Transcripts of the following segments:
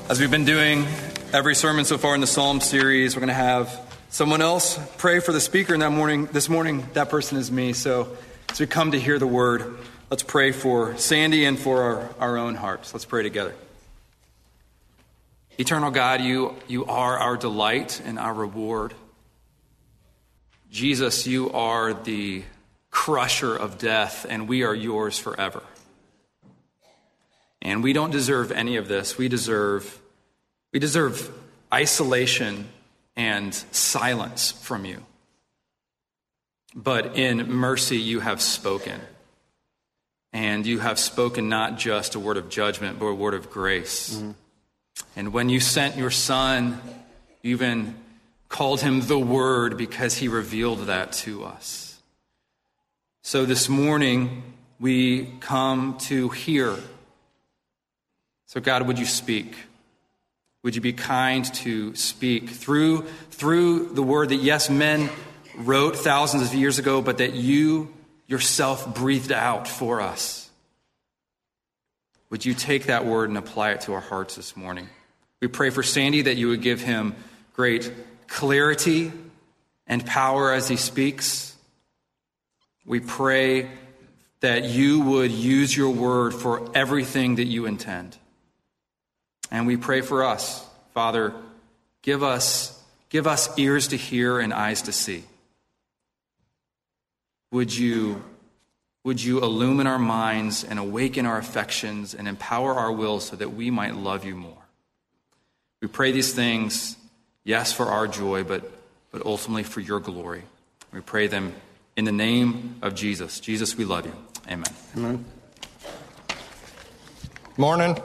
As we've been doing every sermon so far in the Psalm series, we're going to have someone else pray for the speaker this morning. That person is me. So as we come to hear the word, let's pray for Sandy and for our own hearts. Let's pray together. Eternal God, you are our delight and our reward. Jesus, you are the crusher of death, and we are yours forever. And we don't deserve any of this. We deserve isolation and silence from you. But in mercy, you have spoken. And you have spoken not just a word of judgment, but a word of grace. Mm-hmm. And when you sent your Son, you even called him the Word because he revealed that to us. So this morning, we come to hear. So God, would you speak? Would you be kind to speak through the word that, yes, men wrote thousands of years ago, but that you yourself breathed out for us? Would you take that word and apply it to our hearts this morning? We pray for Sandy that you would give him great clarity and power as he speaks. We pray that you would use your word for everything that you intend. And we pray for us. Father, give us ears to hear and eyes to see. Would you illumine our minds and awaken our affections and empower our will so that we might love you more? We pray these things, yes, for our joy, but ultimately for your glory. We pray them in the name of Jesus. Jesus, we love you. Amen. Amen. Morning.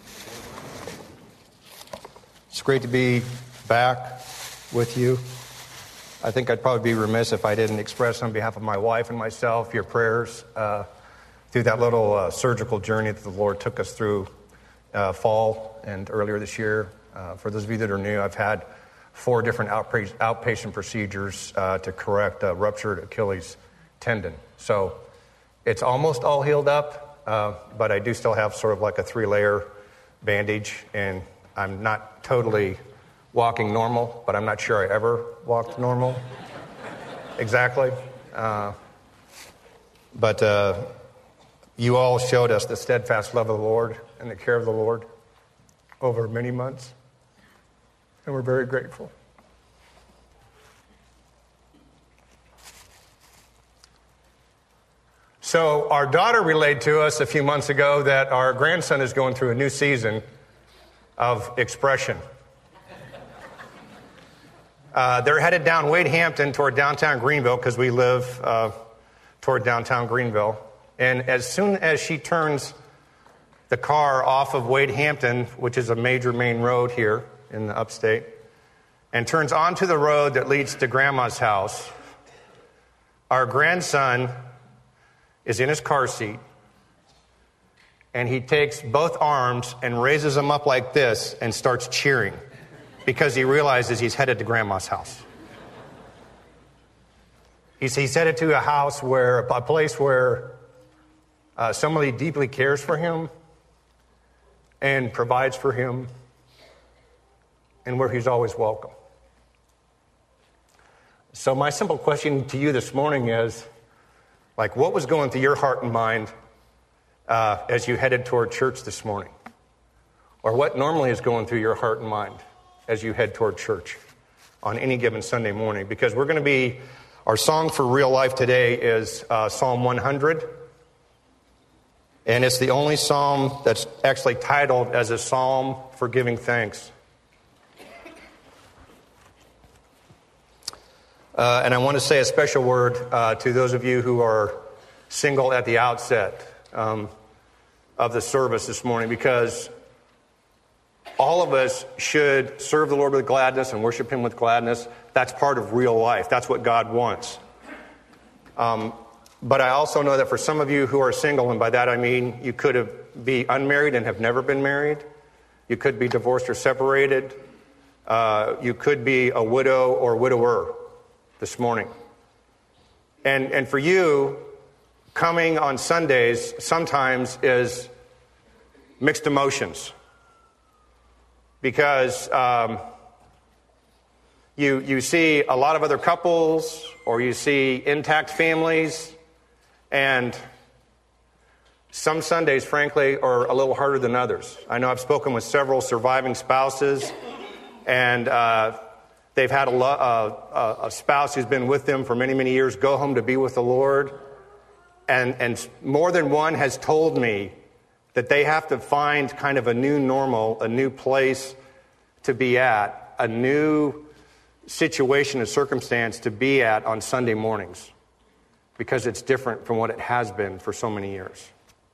It's great to be back with you. I think I'd probably be remiss if I didn't express on behalf of my wife and myself your prayers through that little surgical journey that the Lord took us through fall and earlier this year. For those of you that are new, I've had 4 different outpatient procedures to correct a ruptured Achilles tendon. So it's almost all healed up, but I do still have sort of like a 3-layer bandage, and I'm not totally walking normal, but I'm not sure I ever walked normal. Exactly. But you all showed us the steadfast love of the Lord and the care of the Lord over many months, and we're very grateful. So our daughter relayed to us a few months ago that our grandson is going through a new season of expression. They're headed down Wade Hampton toward downtown Greenville because we live toward downtown Greenville. And as soon as she turns the car off of Wade Hampton, which is a major main road here in the upstate, and turns onto the road that leads to Grandma's house, our grandson is in his car seat, and he takes both arms and raises them up like this and starts cheering because he realizes he's headed to Grandma's house. He's headed to a place where somebody deeply cares for him and provides for him, and where he's always welcome. So my simple question to you this morning is, what was going through your heart and mind as you headed toward church this morning? Or what normally is going through your heart and mind as you head toward church on any given Sunday morning? Because our song for real life today is Psalm 100. And it's the only psalm that's actually titled as a psalm for giving thanks. And I want to say a special word to those of you who are single at the outset of the service this morning, because all of us should serve the Lord with gladness and worship Him with gladness. That's part of real life. That's what God wants. But I also know that for some of you who are single, and by that I mean you could be unmarried and have never been married. You could be divorced or separated. You could be a widow or widower this morning. And for you, coming on Sundays sometimes is mixed emotions. because you see a lot of other couples, or you see intact families, and some Sundays, frankly, are a little harder than others. I know I've spoken with several surviving spouses, and they've had a spouse who's been with them for many, many years go home to be with the Lord. And more than one has told me that they have to find kind of a new normal, a new place to be at, a new situation and circumstance to be at on Sunday mornings, because it's different from what it has been for so many years.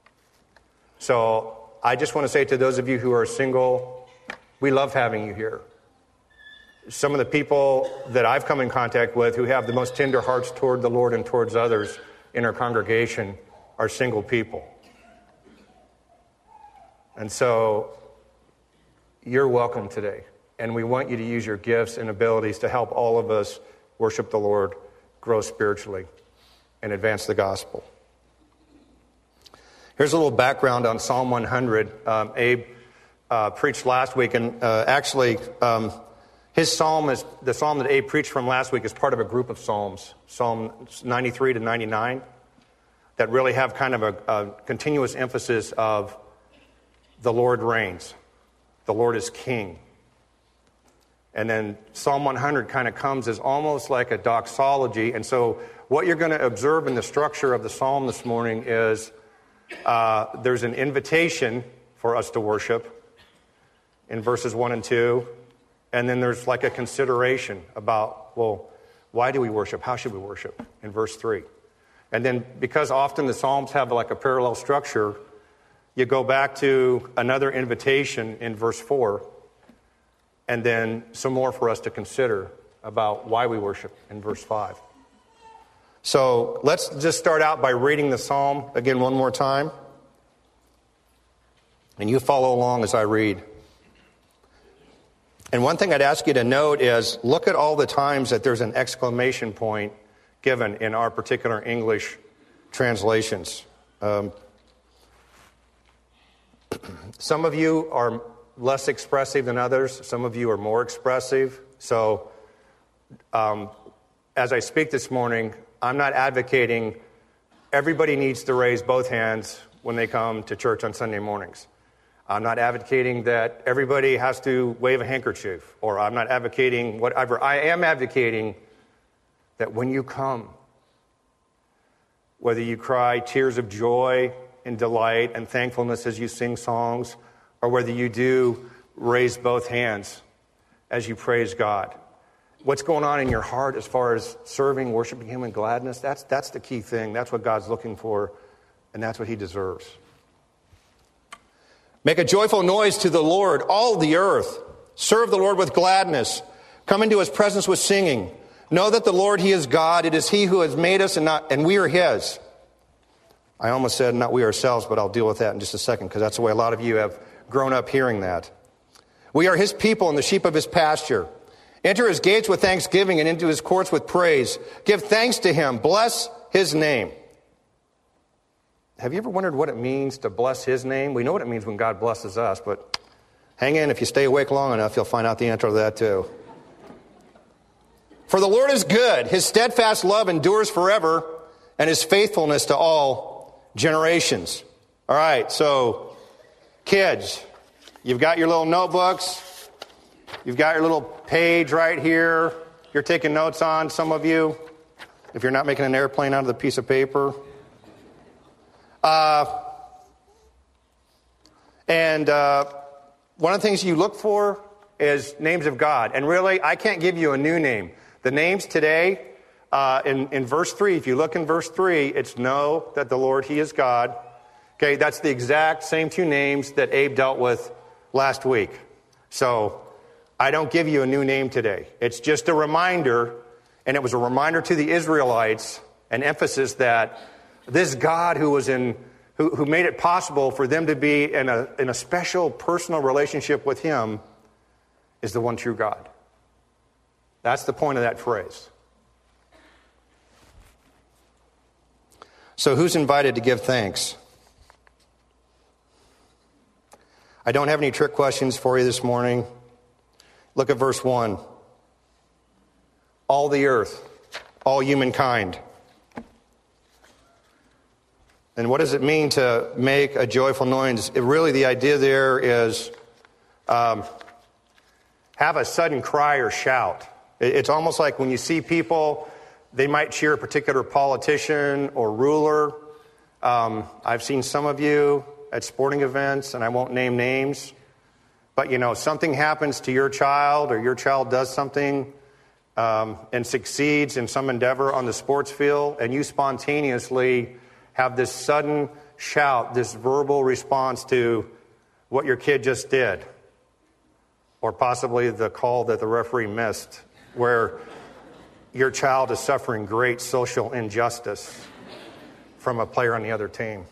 So I just want to say to those of you who are single, we love having you here. Some of the people that I've come in contact with who have the most tender hearts toward the Lord and towards others in our congregation are single people. And so you're welcome today. And we want you to use your gifts and abilities to help all of us worship the Lord, grow spiritually, and advance the gospel. Here's a little background on Psalm 100. Abe preached last week, and his psalm is the psalm that Abe preached from last week is part of a group of psalms, Psalm 93 to 99, that really have kind of a continuous emphasis of the Lord reigns, the Lord is king. And then Psalm 100 kind of comes as almost like a doxology. And so what you're going to observe in the structure of the psalm this morning is there's an invitation for us to worship in verses 1 and 2. And then there's like a consideration about, well, why do we worship? How should we worship? In verse 3. And then because often the Psalms have like a parallel structure, you go back to another invitation in verse 4, and then some more for us to consider about why we worship in verse 5. So let's just start out by reading the Psalm again one more time. And you follow along as I read. And one thing I'd ask you to note is look at all the times that there's an exclamation point given in our particular English translations. Some of you are less expressive than others. Some of you are more expressive. So as I speak this morning, I'm not advocating everybody needs to raise both hands when they come to church on Sunday mornings. I'm not advocating that everybody has to wave a handkerchief, or I'm not advocating whatever. I am advocating that when you come, whether you cry tears of joy and delight and thankfulness as you sing songs, or whether you do raise both hands as you praise God, what's going on in your heart as far as serving, worshiping Him in gladness, that's the key thing. That's what God's looking for, and that's what He deserves. Make a joyful noise to the Lord, all the earth. Serve the Lord with gladness. Come into His presence with singing. Know that the Lord, He is God. It is He who has made us, and we are His. I almost said not we ourselves, but I'll deal with that in just a second, because that's the way a lot of you have grown up hearing that. We are His people and the sheep of His pasture. Enter His gates with thanksgiving and into His courts with praise. Give thanks to Him. Bless His name. Have you ever wondered what it means to bless His name? We know what it means when God blesses us, but hang in. If you stay awake long enough, you'll find out the answer to that too. For the Lord is good. His steadfast love endures forever, and His faithfulness to all generations. All right, so kids, you've got your little notebooks. You've got your little page right here. You're taking notes on, some of you, if you're not making an airplane out of the piece of paper. One of the things you look for is names of God. And really, I can't give you a new name. The names today, in verse 3, if you look in verse 3, it's know that the Lord, He is God. Okay, that's the exact same two names that Abe dealt with last week. So I don't give you a new name today. It's just a reminder, and it was a reminder to the Israelites, an emphasis that this God who made it possible for them to be in a special personal relationship with Him is the one true God. That's the point of that phrase. So who's invited to give thanks? I don't have any trick questions for you this morning. Look at verse 1. All the earth, all humankind. And what does it mean to make a joyful noise? Really, the idea there is have a sudden cry or shout. It's almost like when you see people, they might cheer a particular politician or ruler. I've seen some of you at sporting events, and I won't name names, but something happens to your child, or your child does something and succeeds in some endeavor on the sports field, and you spontaneously have this sudden shout, this verbal response to what your kid just did, or possibly the call that the referee missed, where your child is suffering great social injustice from a player on the other team.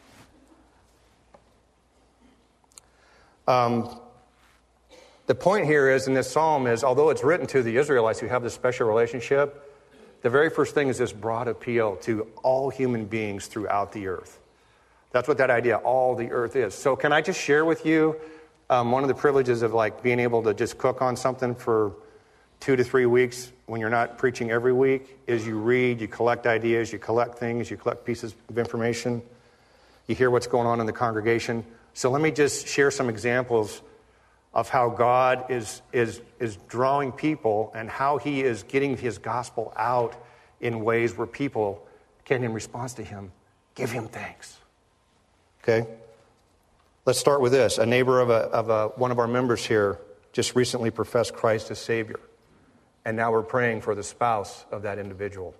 The point here is, in this psalm, is although it's written to the Israelites who have this special relationship, the very first thing is this broad appeal to all human beings throughout the earth. That's what that idea, all the earth, is. So can I just share with you one of the privileges of being able to just cook on something for 2 to 3 weeks when you're not preaching every week is you read, you collect ideas, you collect things, you collect pieces of information, you hear what's going on in the congregation. So let me just share some examples of how God is drawing people and how he is getting his gospel out in ways where people can, in response to him, give him thanks. Okay? Let's start with this. A neighbor of one of our members here just recently professed Christ as Savior. And now we're praying for the spouse of that individual.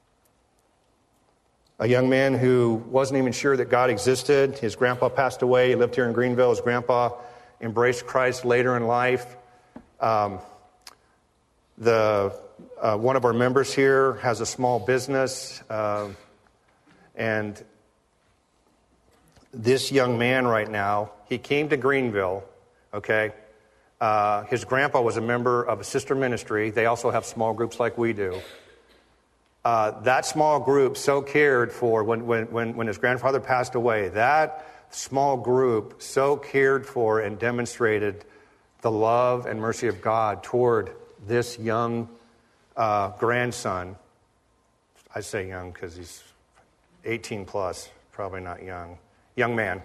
A young man who wasn't even sure that God existed. His grandpa passed away. He lived here in Greenville. His grandpa embraced Christ later in life. One of our members here has a small business. And this young man right now, he came to Greenville, okay? His grandpa was a member of a sister ministry. They also have small groups like we do. That small group so cared for, when his grandfather passed away, that small group so cared for and demonstrated the love and mercy of God toward this young grandson. I say young because he's 18 plus, probably not young man.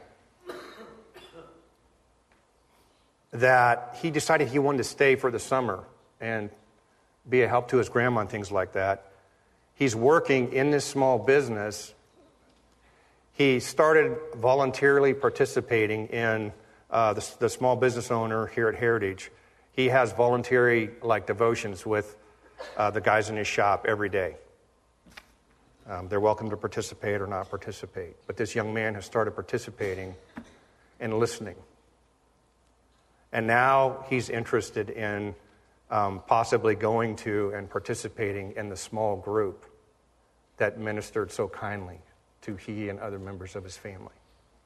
That he decided he wanted to stay for the summer and be a help to his grandma and things like that. He's working in this small business. He started voluntarily participating in the small business owner here at Heritage. He has voluntary devotions with the guys in his shop every day. They're welcome to participate or not participate. But this young man has started participating and listening. And now he's interested in possibly going to and participating in the small group that ministered so kindly to he and other members of his family.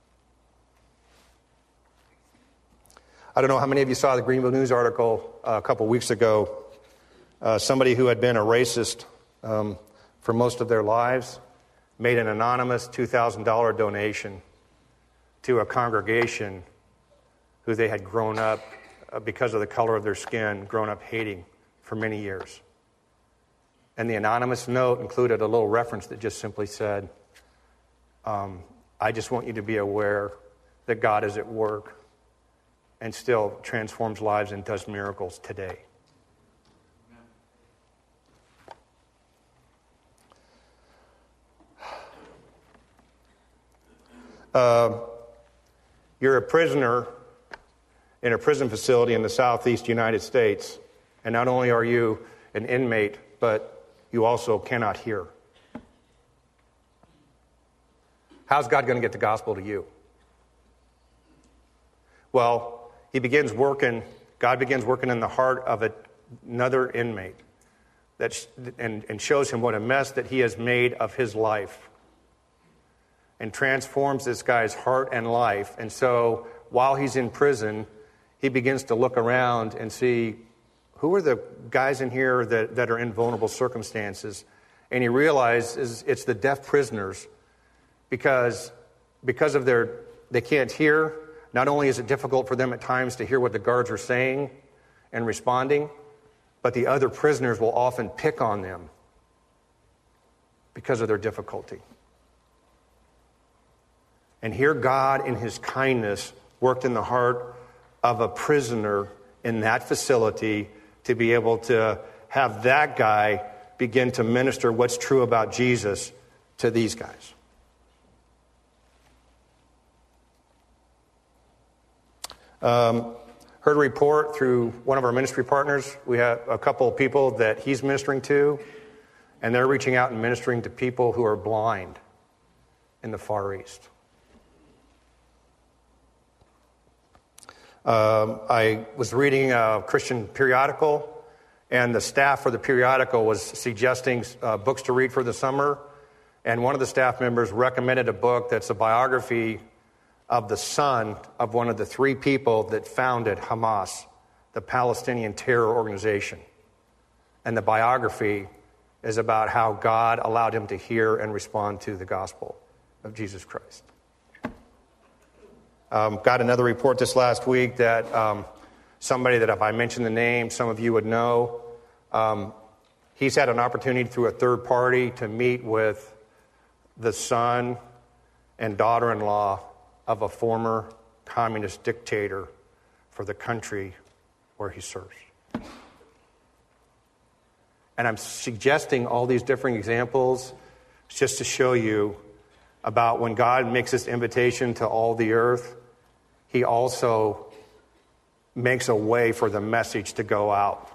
I don't know how many of you saw the Greenville News article a couple weeks ago. Somebody who had been a racist for most of their lives made an anonymous $2,000 donation to a congregation who they had grown up, because of the color of their skin, grown up hating for many years. And the anonymous note included a little reference that just simply said, I just want you to be aware that God is at work and still transforms lives and does miracles today. You're a prisoner in a prison facility in the southeast United States, and not only are you an inmate, but you also cannot hear. How's God going to get the gospel to you? Well, God begins working in the heart of another inmate and shows him what a mess that he has made of his life, and transforms this guy's heart and life. And so while he's in prison, he begins to look around and see who are the guys in here that are in vulnerable circumstances. And he realizes it's the deaf prisoners because of they can't hear. not only is it difficult for them at times to hear what the guards are saying and responding, but the other prisoners will often pick on them because of their difficulty. And here God, in his kindness, worked in the heart of a prisoner in that facility to be able to have that guy begin to minister what's true about Jesus to these guys. Heard a report through one of our ministry partners. We have a couple of people that he's ministering to, and they're reaching out and ministering to people who are blind in the Far East. I was reading a Christian periodical, and the staff for the periodical was suggesting books to read for the summer, and one of the staff members recommended a book that's a biography of the son of one of the three people that founded Hamas, the Palestinian terror organization. And the biography is about how God allowed him to hear and respond to the gospel of Jesus Christ. Got another report this last week that somebody that if I mention the name, some of you would know. He's had an opportunity through a third party to meet with the son and daughter-in-law of a former communist dictator for the country where he serves. And I'm suggesting all these different examples just to show you about when God makes this invitation to all the earth, he also makes a way for the message to go out.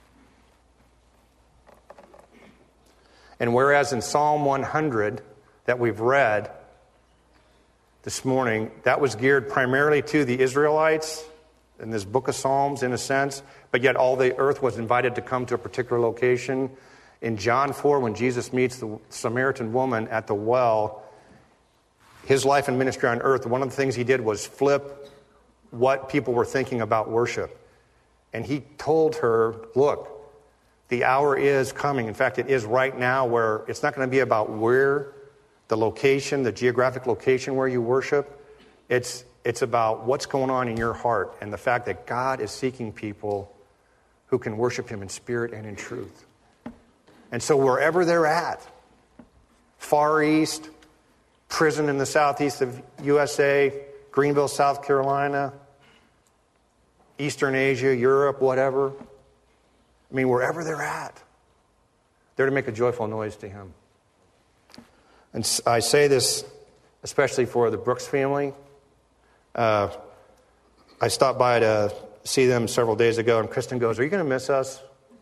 And whereas in Psalm 100 that we've read this morning, that was geared primarily to the Israelites in this book of Psalms, in a sense, but yet all the earth was invited to come to a particular location. In John 4, when Jesus meets the Samaritan woman at the well, his life and ministry on earth, one of the things he did was flip what people were thinking about worship. And he told her, look, the hour is coming. In fact, it is right now, where it's not going to be about where the location, the geographic location where you worship. It's about what's going on in your heart and the fact that God is seeking people who can worship him in spirit and in truth. And so wherever they're at, Far East, prison in the southeast of USA, Greenville, South Carolina, Eastern Asia, Europe, whatever. I mean, wherever they're at, they're to make a joyful noise to him. And I say this especially for the Brooks family. I stopped by to see them several days ago, and Kristen goes, "Are you going to miss us?"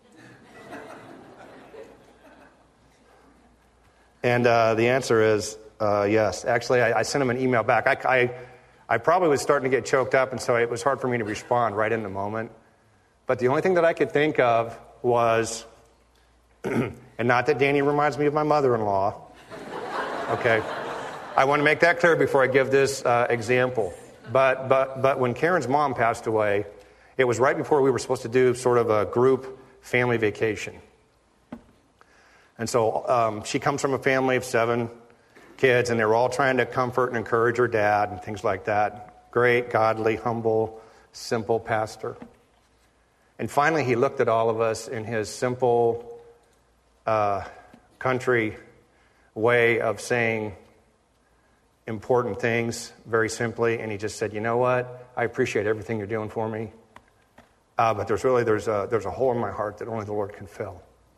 And the answer is yes. Actually, I sent him an email back. I probably was starting to get choked up, and so it was hard for me to respond right in the moment. But the only thing that I could think of was, and not that Danny reminds me of my mother-in-law, okay? I want to make that clear before I give this example. But when Karen's mom passed away, it was right before we were supposed to do sort of a group family vacation. And so she comes from a family of 7 kids, and they were all trying to comfort and encourage her dad and things like that. Great, godly, humble, simple pastor. And finally, he looked at all of us in his simple country way of saying important things very simply, and he just said, "You know what? I appreciate everything you're doing for me, but there's a hole in my heart that only the Lord can fill."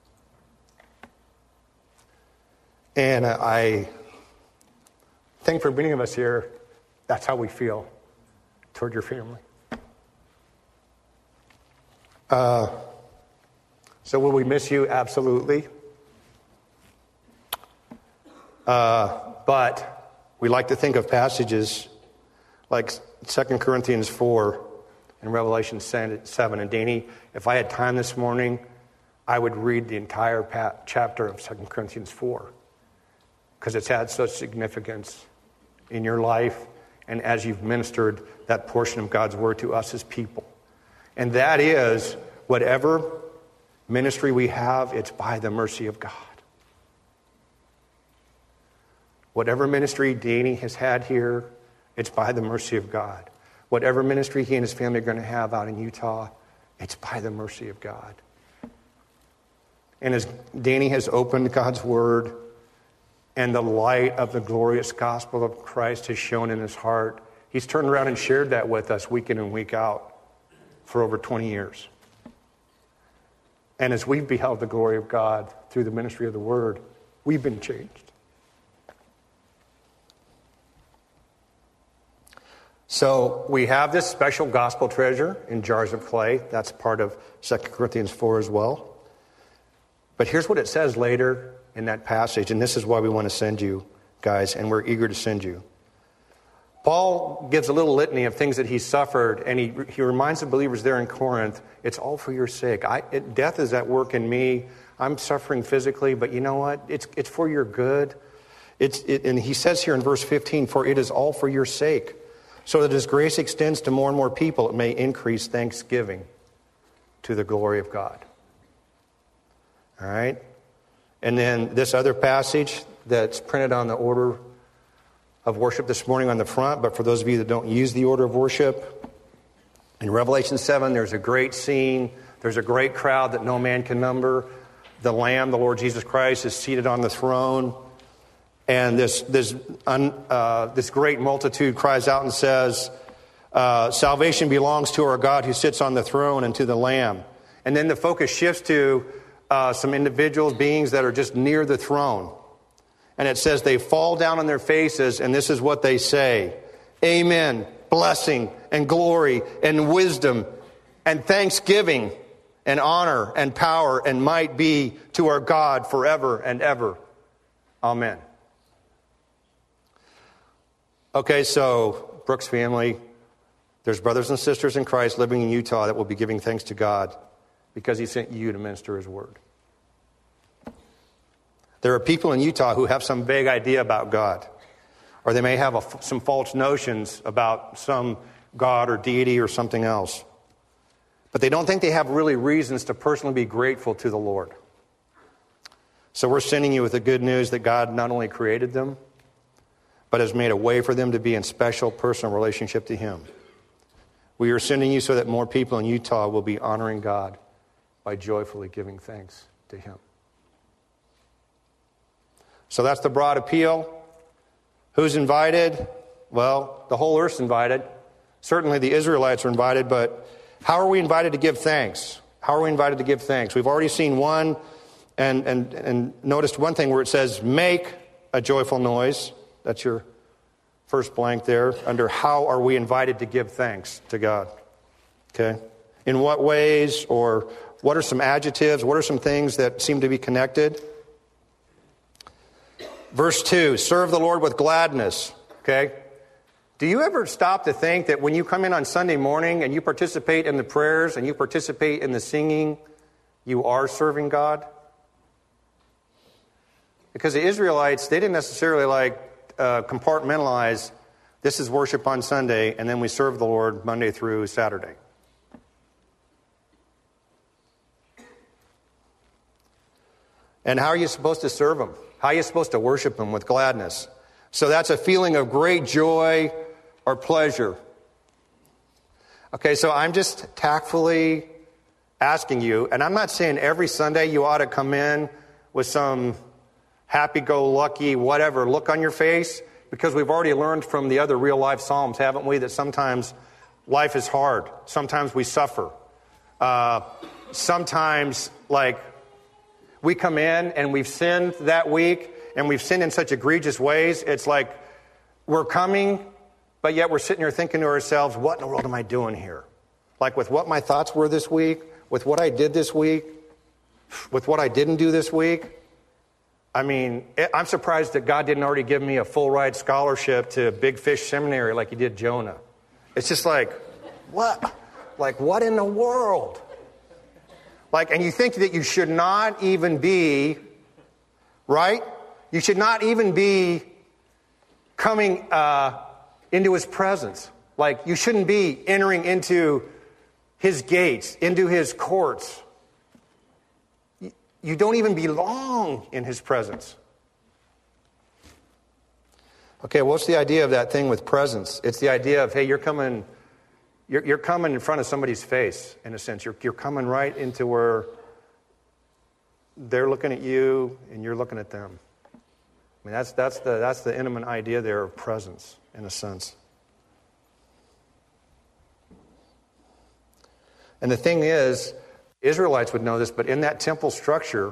And I think for many of us here, that's how we feel toward your family. So will we miss you? Absolutely. But we like to think of passages like 2 Corinthians 4 and Revelation 7. And Danny, if I had time this morning, I would read the entire chapter of 2 Corinthians 4 because it's had such significance in your life and as you've ministered that portion of God's word to us as people. And that is, whatever ministry we have, it's by the mercy of God. Whatever ministry Danny has had here, it's by the mercy of God. whatever ministry he and his family are going to have out in Utah, it's by the mercy of God. And as Danny has opened God's Word and the light of the glorious gospel of Christ has shone in his heart, he's turned around and shared that with us week in and week out for over 20 years. And as we've beheld the glory of God through the ministry of the Word, we've been changed. So we have this special gospel treasure in jars of clay. That's part of 2 Corinthians 4 as well. But here's what it says later in that passage, and this is why we want to send you, guys, and we're eager to send you. Paul gives a little litany of things that he suffered, and he reminds the believers there in Corinth, it's all for your sake. Death is at work in me. I'm suffering physically, but you know what? It's for your good. And he says here in verse 15, for it is all for your sake, so that as grace extends to more and more people, it may increase thanksgiving to the glory of God. All right? And then this other passage that's printed on the order of worship this morning on the front, but for those of you that don't use the order of worship, in Revelation 7, there's a great scene. There's a great crowd that no man can number. The Lamb, the Lord Jesus Christ, is seated on the throne. And this great multitude cries out and says, salvation belongs to our God who sits on the throne and to the Lamb. And then the focus shifts to some individuals, beings that are just near the throne. And it says they fall down on their faces, and this is what they say. Amen, blessing and glory and wisdom and thanksgiving and honor and power and might be to our God forever and ever. Amen. Okay, so Brooks family, there's brothers and sisters in Christ living in Utah that will be giving thanks to God because he sent you to minister his word. There are people in Utah who have some vague idea about God, or they may have some false notions about some God or deity or something else. But they don't think they have really reasons to personally be grateful to the Lord. So we're sending you with the good news that God not only created them, but has made a way for them to be in special personal relationship to him. We are sending you so that more people in Utah will be honoring God by joyfully giving thanks to him. So that's the broad appeal. Who's invited? Well, the whole earth's invited. Certainly the Israelites are invited, but how are we invited to give thanks? How are we invited to give thanks? We've already seen one and noticed one thing where it says, make a joyful noise. That's your first blank there, under how are we invited to give thanks to God? Okay? In what ways, or what are some adjectives? What are some things that seem to be connected? Verse 2, serve the Lord with gladness. Okay? Do you ever stop to think that when you come in on Sunday morning and you participate in the prayers and you participate in the singing, you are serving God? Because the Israelites, they didn't necessarily compartmentalize, this is worship on Sunday, and then we serve the Lord Monday through Saturday. And how are you supposed to serve Him? How are you supposed to worship Him? With gladness. So that's a feeling of great joy or pleasure. Okay, so I'm just tactfully asking you, and I'm not saying every Sunday you ought to come in with some happy-go-lucky, whatever, look on your face, because we've already learned from the other real-life Psalms, haven't we, that sometimes life is hard. Sometimes we suffer. Sometimes, we come in and we've sinned that week, and we've sinned in such egregious ways, it's like we're coming, but yet we're sitting here thinking to ourselves, what in the world am I doing here? Like with what my thoughts were this week, with what I did this week, with what I didn't do this week. I mean, I'm surprised that God didn't already give me a full ride scholarship to Big Fish Seminary like He did Jonah. It's just like, what? Like, what in the world? And you think that you should not even be, right? You should not even be coming into His presence. You shouldn't be entering into His gates, into His courts. You don't even belong in His presence. Okay, what's the idea of that thing with presence? It's the idea of, hey, you're coming You're coming in front of somebody's face, in a sense. You're coming right into where they're looking at you and you're looking at them. I mean, that's the intimate idea there of presence, in a sense. And the thing is, Israelites would know this, but in that temple structure,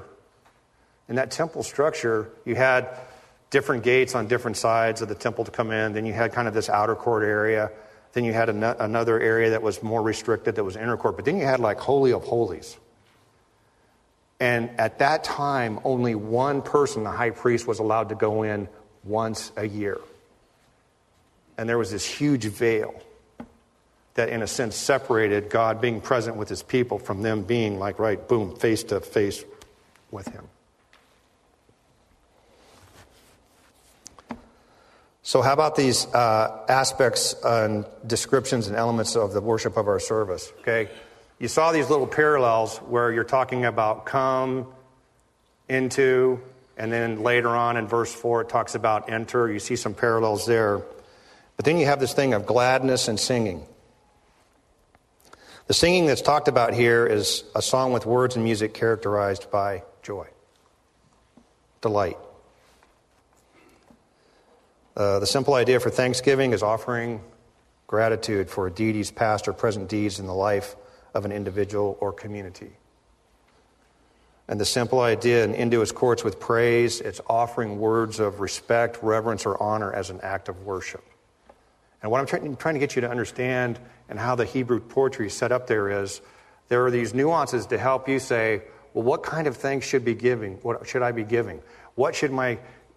you had different gates on different sides of the temple to come in. Then you had kind of this outer court area. Then you had another area that was more restricted, that was inner court. But then you had like Holy of Holies. And at that time, only one person, the high priest, was allowed to go in once a year. And there was this huge veil that, in a sense, separated God being present with his people from them being like, right, boom, face to face with him. So how about these aspects and descriptions and elements of the worship of our service? Okay, you saw these little parallels where you're talking about come, into, and then later on in verse 4 it talks about enter. You see some parallels there. But then you have this thing of gladness and singing. The singing that's talked about here is a song with words and music characterized by joy, delight. The simple idea for Thanksgiving is offering gratitude for a deity's past or present deeds in the life of an individual or community. And the simple idea into his courts with praise, it's offering words of respect, reverence, or honor as an act of worship. And what I'm trying to get you to understand and how the Hebrew poetry is set up there are these nuances to help you say, well, what kind of thanks should be giving? What should I be giving? What should my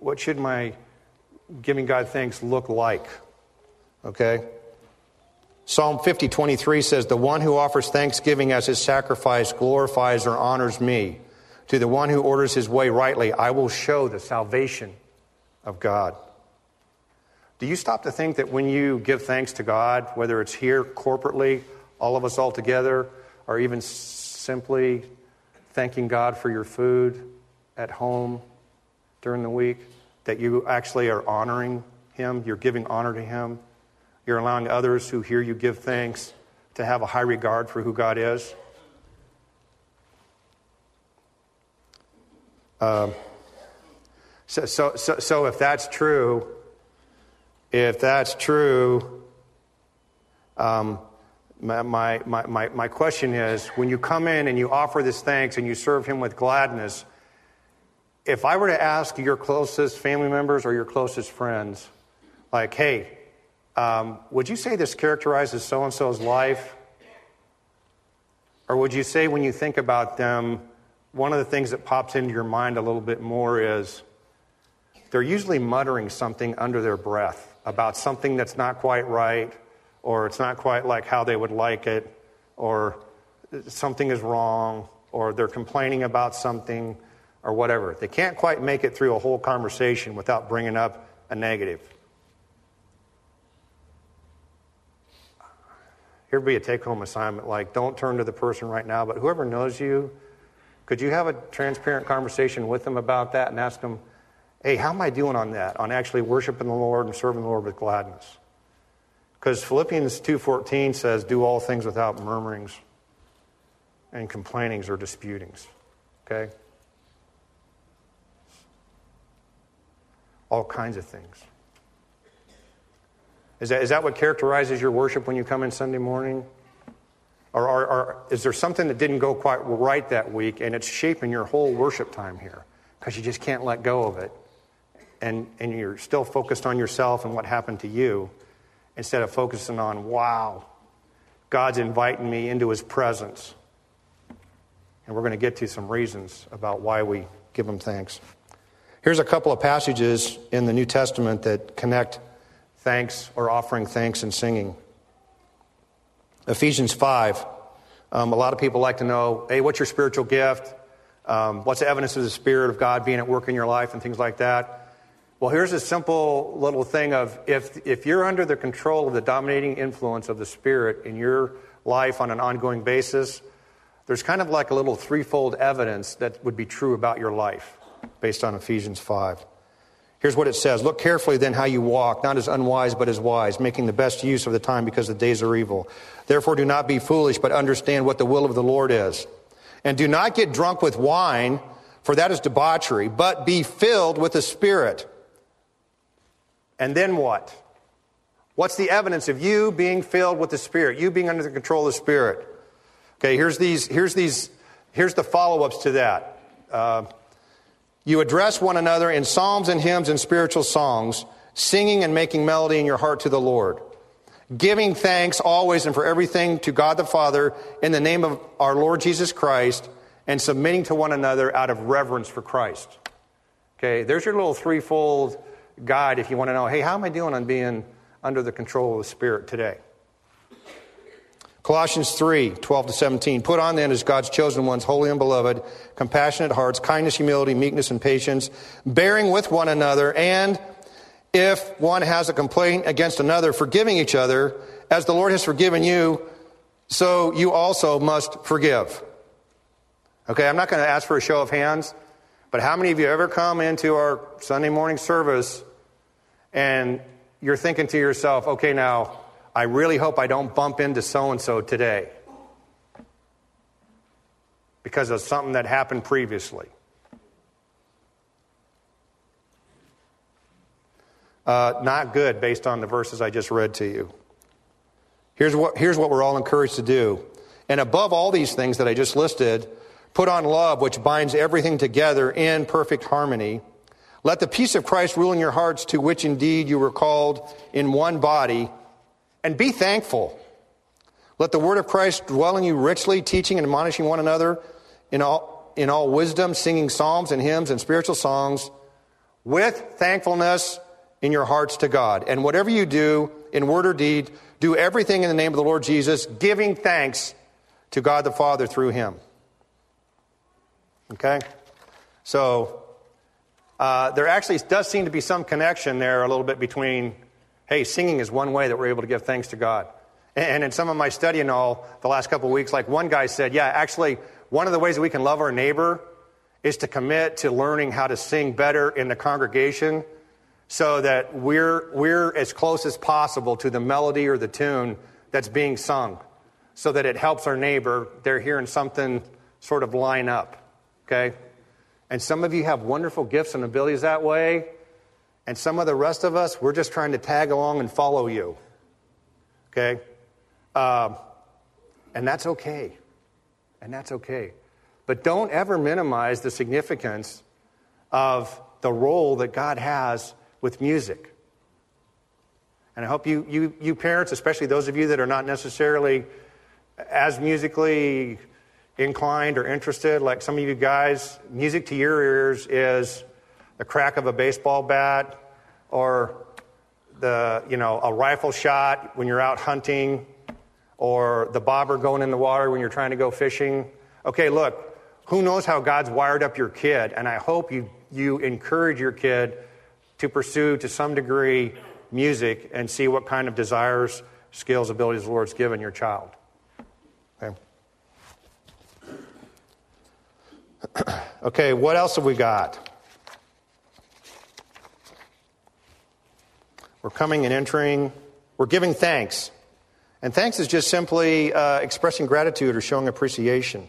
giving God thanks look like? Okay? Psalm 50:23 says, the one who offers thanksgiving as his sacrifice glorifies or honors me. To the one who orders his way rightly, I will show the salvation of God. Do you stop to think that when you give thanks to God, whether it's here corporately, all of us all together, or even simply thanking God for your food at home during the week, that you actually are honoring him, you're giving honor to him, you're allowing others who hear you give thanks to have a high regard for who God is? So if that's true, my question is, when you come in and you offer this thanks and you serve him with gladness, if I were to ask your closest family members or your closest friends, like, hey, would you say this characterizes so-and-so's life? Or would you say when you think about them, one of the things that pops into your mind a little bit more is they're usually muttering something under their breath about something that's not quite right, or it's not quite like how they would like it, or something is wrong, or they're complaining about something, or whatever. They can't quite make it through a whole conversation without bringing up a negative. Here'd be a take-home assignment, like, don't turn to the person right now, but whoever knows you, could you have a transparent conversation with them about that and ask them, hey, how am I doing on that, on actually worshiping the Lord and serving the Lord with gladness? Because Philippians 2:14 says, do all things without murmurings and complainings or disputings. Okay? All kinds of things. Is that what characterizes your worship when you come in Sunday morning? Or is there something that didn't go quite right that week and it's shaping your whole worship time here because you just can't let go of it, and you're still focused on yourself and what happened to you instead of focusing on, wow, God's inviting me into his presence. And we're going to get to some reasons about why we give him thanks. Here's a couple of passages in the New Testament that connect thanks or offering thanks and singing. Ephesians 5. A lot of people like to know, hey, what's your spiritual gift? What's the evidence of the Spirit of God being at work in your life and things like that? Well, here's a simple little thing of if you're under the control of the dominating influence of the Spirit in your life on an ongoing basis, there's kind of like a little threefold evidence that would be true about your life based on Ephesians 5. Here's what it says. Look carefully then how you walk, not as unwise but as wise, making the best use of the time because the days are evil. Therefore do not be foolish, but understand what the will of the Lord is. And do not get drunk with wine, for that is debauchery, but be filled with the Spirit. And then what? What's the evidence of you being filled with the Spirit, you being under the control of the Spirit? Okay, here's the follow-ups to that. You address one another in psalms and hymns and spiritual songs, singing and making melody in your heart to the Lord, giving thanks always and for everything to God the Father in the name of our Lord Jesus Christ, and submitting to one another out of reverence for Christ. Okay, there's your little threefold guide if you want to know, hey, how am I doing on being under the control of the Spirit today? Colossians 3:12-17. Put on then as God's chosen ones, holy and beloved, compassionate hearts, kindness, humility, meekness, and patience, bearing with one another, and if one has a complaint against another, forgiving each other, as the Lord has forgiven you, so you also must forgive. Okay, I'm not going to ask for a show of hands, but how many of you ever come into our Sunday morning service and you're thinking to yourself, okay, now, I really hope I don't bump into so-and-so today because of something that happened previously. Not good based on the verses I just read to you. Here's what we're all encouraged to do. And above all these things that I just listed, put on love, which binds everything together in perfect harmony. Let the peace of Christ rule in your hearts, to which indeed you were called in one body. And be thankful. Let the word of Christ dwell in you richly, teaching and admonishing one another in all wisdom, singing psalms and hymns and spiritual songs with thankfulness in your hearts to God. And whatever you do, in word or deed, do everything in the name of the Lord Jesus, giving thanks to God the Father through him. Okay? So, there actually does seem to be some connection there a little bit between, hey, singing is one way that we're able to give thanks to God. And in some of my study and all, the last couple of weeks, like one guy said, yeah, actually, one of the ways that we can love our neighbor is to commit to learning how to sing better in the congregation so that we're as close as possible to the melody or the tune that's being sung so that it helps our neighbor. They're hearing something sort of line up, okay? And some of you have wonderful gifts and abilities that way. And some of the rest of us, we're just trying to tag along and follow you. Okay? And that's okay. And that's okay. But don't ever minimize the significance of the role that God has with music. And I hope you parents, especially those of you that are not necessarily as musically inclined or interested, like some of you guys, music to your ears is the crack of a baseball bat or a rifle shot when you're out hunting or the bobber going in the water when you're trying to go fishing. Okay, look, who knows how God's wired up your kid, and I hope you encourage your kid to pursue to some degree music and see what kind of desires, skills, abilities the Lord's given your child. Okay. Okay, what else have we got? We're coming and entering. We're giving thanks. And thanks is just simply expressing gratitude or showing appreciation.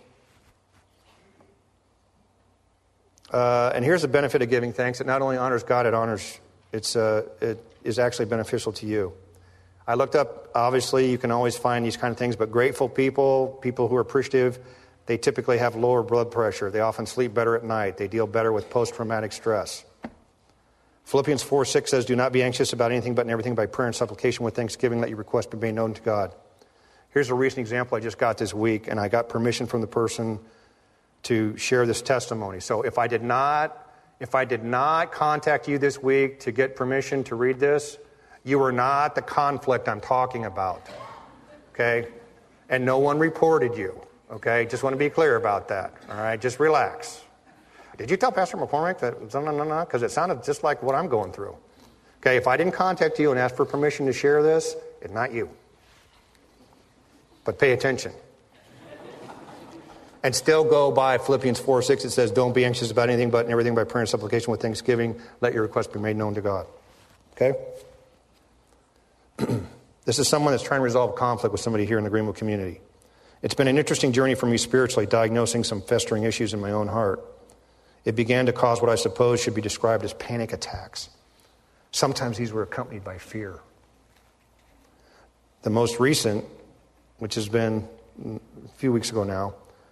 And here's the benefit of giving thanks. It not only honors God, it is actually beneficial to you. I looked up, obviously, you can always find these kind of things, but grateful people who are appreciative, they typically have lower blood pressure. They often sleep better at night. They deal better with post-traumatic stress. Philippians 4:6 says, do not be anxious about anything, but in everything by prayer and supplication with thanksgiving, let your request be made known to God. Here's a recent example I just got this week, and I got permission from the person to share this testimony. So if I did not contact you this week to get permission to read this, you are not the conflict I'm talking about. Okay? And no one reported you. Okay? Just want to be clear about that. All right? Just relax. Did you tell Pastor McCormick that? No, because it sounded just like what I'm going through. Okay, if I didn't contact you and ask for permission to share this, it's not you. But pay attention. and still go by Philippians 4:6. It says, don't be anxious about anything, but in everything by prayer and supplication with thanksgiving, let your requests be made known to God. Okay? This is someone that's trying to resolve conflict with somebody here in the Greenville community. It's been an interesting journey for me spiritually, diagnosing some festering issues in my own heart. It began to cause what I suppose should be described as panic attacks. Sometimes these were accompanied by fear. The most recent, which has been a few weeks ago now,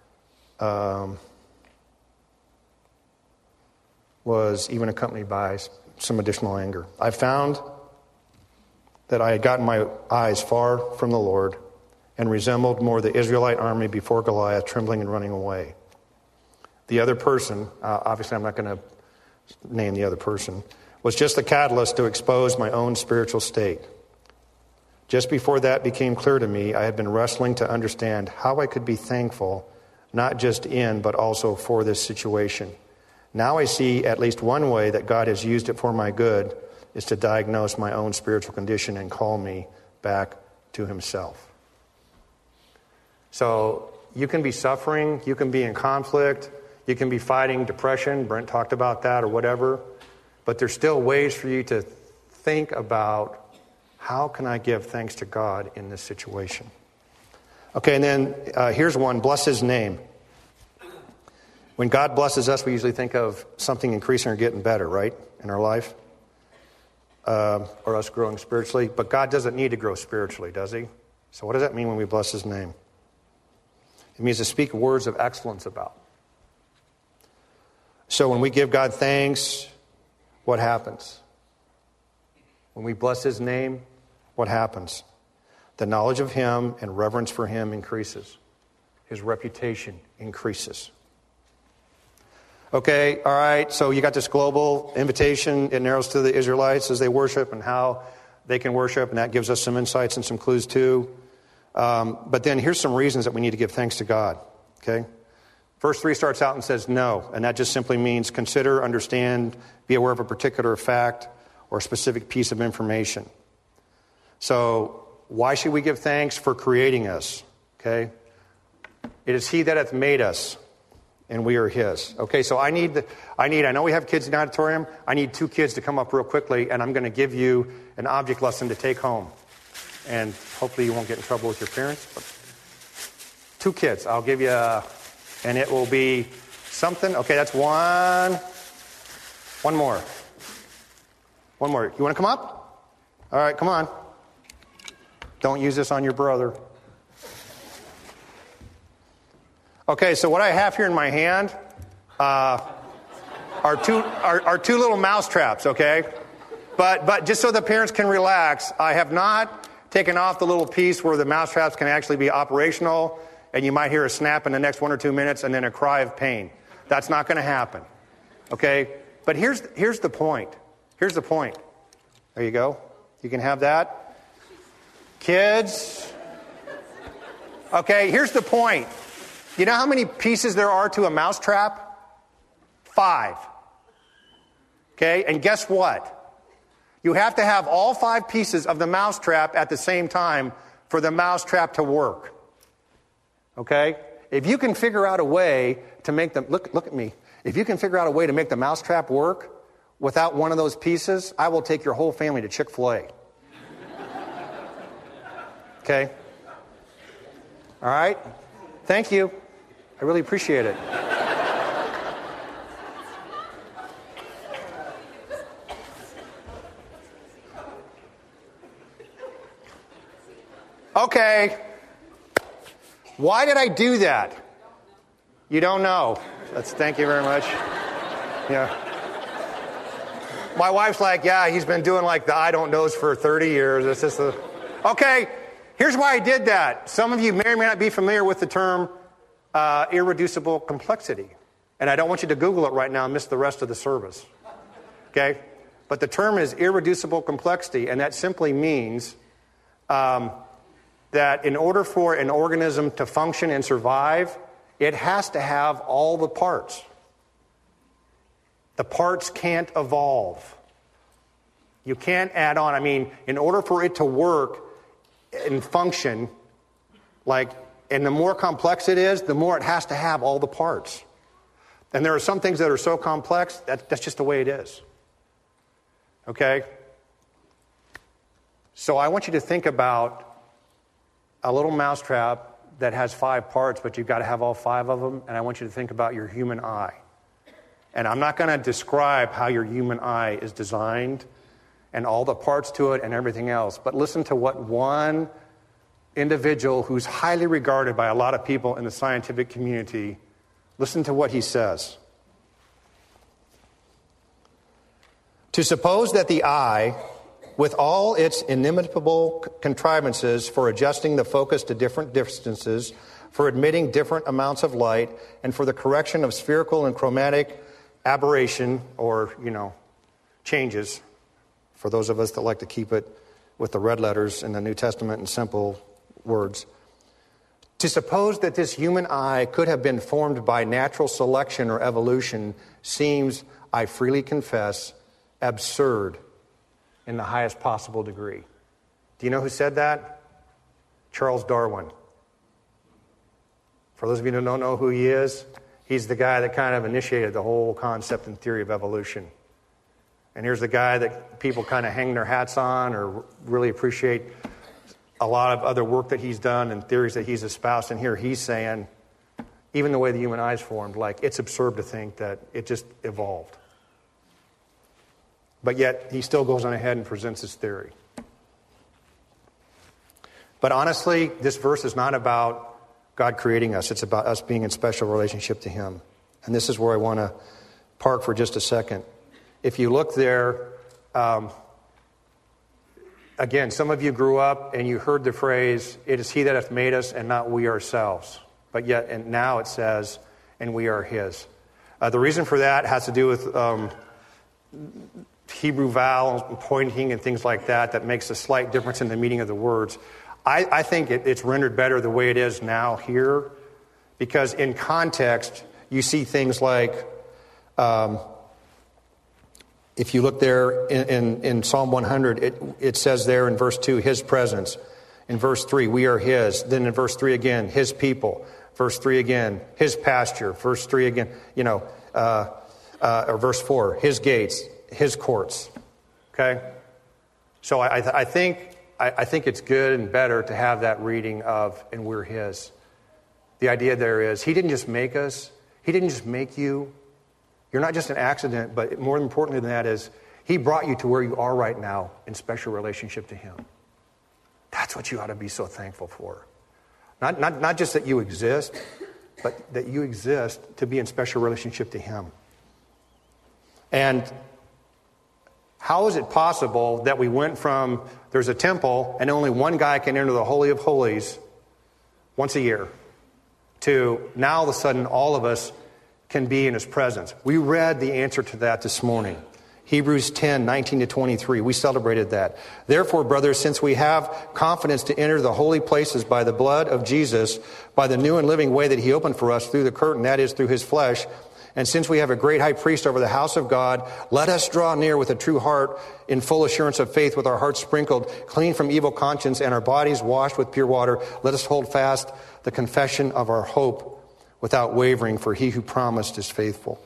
was even accompanied by some additional anger. I found that I had gotten my eyes far from the Lord and resembled more the Israelite army before Goliath, trembling and running away. The other person, obviously I'm not going to name the other person, was just the catalyst to expose my own spiritual state. Just before that became clear to me, I had been wrestling to understand how I could be thankful, not just in, but also for this situation. Now I see at least one way that God has used it for my good is to diagnose my own spiritual condition and call me back to himself. So you can be suffering, you can be in conflict, you can be fighting depression, Brent talked about that or whatever, but there's still ways for you to think about how can I give thanks to God in this situation. Okay, and then here's one, bless his name. When God blesses us, we usually think of something increasing or getting better, right, in our life, or us growing spiritually. But God doesn't need to grow spiritually, does he? So what does that mean when we bless his name? It means to speak words of excellence about. So when we give God thanks, what happens? When we bless his name, what happens? The knowledge of him and reverence for him increases. His reputation increases. Okay, all right, so you got this global invitation. It narrows to the Israelites as they worship and how they can worship, and that gives us some insights and some clues too. But then here's some reasons that we need to give thanks to God, okay? Verse 3 starts out and says no, and that just simply means consider, understand, be aware of a particular fact or a specific piece of information. So why should we give thanks? For creating us, okay? It is he that hath made us, and we are his. Okay, so I know we have kids in the auditorium. I need 2 kids to come up real quickly, and I'm going to give you an object lesson to take home. And hopefully you won't get in trouble with your parents. But 2 kids, I'll give you, and it will be something. Okay, that's one. One more. One more. You want to come up? All right, come on. Don't use this on your brother. Okay, so what I have here in my hand are two little mouse traps, okay? But just so the parents can relax, I have not taken off the little piece where the mouse traps can actually be operational, and you might hear a snap in the next 1 or 2 minutes and then a cry of pain. That's not going to happen, okay? But here's the point. Here's the point. There you go. You can have that. Kids. Okay, here's the point. You know how many pieces there are to a mousetrap? 5. Okay, and guess what? You have to have all 5 pieces of the mousetrap at the same time for the mousetrap to work. Okay? If you can figure out a way to make them, look at me. If you can figure out a way to make the mousetrap work without one of those pieces, I will take your whole family to Chick-fil-A. Okay? All right? Thank you. I really appreciate it. Okay. Why did I do that? You don't know. Thank you very much. Yeah. My wife's like, yeah, he's been doing like the I don't knows for 30 years. It's just Okay, here's why I did that. Some of you may or may not be familiar with the term irreducible complexity. And I don't want you to Google it right now and miss the rest of the service. Okay? But the term is irreducible complexity, and that simply means that in order for an organism to function and survive, it has to have all the parts. The parts can't evolve. You can't add on. I mean, in order for it to work and function, like And the more complex it is, the more it has to have all the parts. And there are some things that are so complex, that's just the way it is. Okay? So I want you to think about a little mousetrap that has 5 parts, but you've got to have all 5 of them. And I want you to think about your human eye. And I'm not going to describe how your human eye is designed and all the parts to it and everything else. But listen to what one individual who's highly regarded by a lot of people in the scientific community, listen to what he says. To suppose that the eye, with all its inimitable contrivances for adjusting the focus to different distances, for admitting different amounts of light, and for the correction of spherical and chromatic aberration, or, changes, for those of us that like to keep it with the red letters in the New Testament in simple words. To suppose that this human eye could have been formed by natural selection or evolution seems, I freely confess, absurd in the highest possible degree. Do you know who said that? Charles Darwin. For those of you who don't know who he is, he's the guy that kind of initiated the whole concept and theory of evolution. And here's the guy that people kind of hang their hats on or really appreciate a lot of other work that he's done and theories that he's espoused. And here he's saying, even the way the human eye is formed, like, it's absurd to think that it just evolved. But yet, he still goes on ahead and presents his theory. But honestly, this verse is not about God creating us. It's about us being in special relationship to Him. And this is where I want to park for just a second. If you look there, again, some of you grew up and you heard the phrase, it is He that hath made us and not we ourselves. But yet, and now it says, and we are His. The reason for that has to do with Hebrew vowels, pointing and things like that makes a slight difference in the meaning of the words. I think it's rendered better the way it is now here, because in context, you see things like, if you look there in Psalm 100, it says there in verse 2, His presence. In verse 3, we are His. Then in verse 3 again, His people. Verse 3 again, His pasture. Verse 3 again, or verse 4, His gates, His courts. Okay? So I think it's good and better to have that reading of, and we're His. The idea there is, He didn't just make us. He didn't just make you. You're not just an accident, but more importantly than that is, He brought you to where you are right now in special relationship to Him. That's what you ought to be so thankful for. Not just that you exist, but that you exist to be in special relationship to Him. And how is it possible that we went from, there's a temple and only one guy can enter the Holy of Holies once a year, to now all of a sudden all of us can be in His presence? We read the answer to that this morning. Hebrews 10, 19 to 23. We celebrated that. Therefore, brothers, since we have confidence to enter the holy places by the blood of Jesus, by the new and living way that He opened for us through the curtain, that is, through His flesh, and since we have a great high priest over the house of God, let us draw near with a true heart in full assurance of faith, with our hearts sprinkled clean from evil conscience and our bodies washed with pure water. Let us hold fast the confession of our hope without wavering, for He who promised is faithful.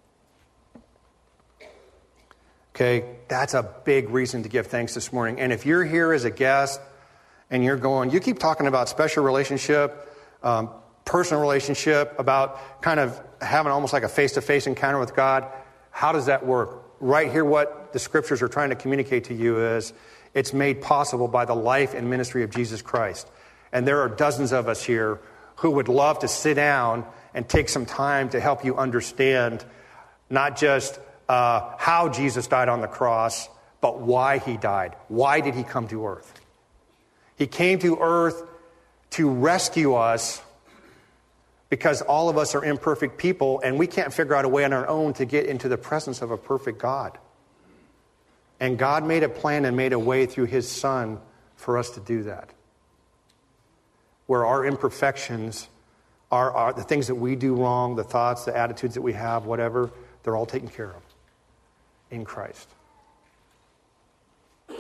Okay, that's a big reason to give thanks this morning. And if you're here as a guest and you're going, you keep talking about special relationship, personal relationship, about kind of having almost like a face-to-face encounter with God, how does that work? Right here, what the Scriptures are trying to communicate to you is, it's made possible by the life and ministry of Jesus Christ. And there are dozens of us here who would love to sit down and take some time to help you understand not just how Jesus died on the cross, but why He died. Why did He come to earth? He came to earth to rescue us, because all of us are imperfect people and we can't figure out a way on our own to get into the presence of a perfect God. And God made a plan and made a way through His Son for us to do that. Where our imperfections are the things that we do wrong, the thoughts, the attitudes that we have, whatever, they're all taken care of in Christ.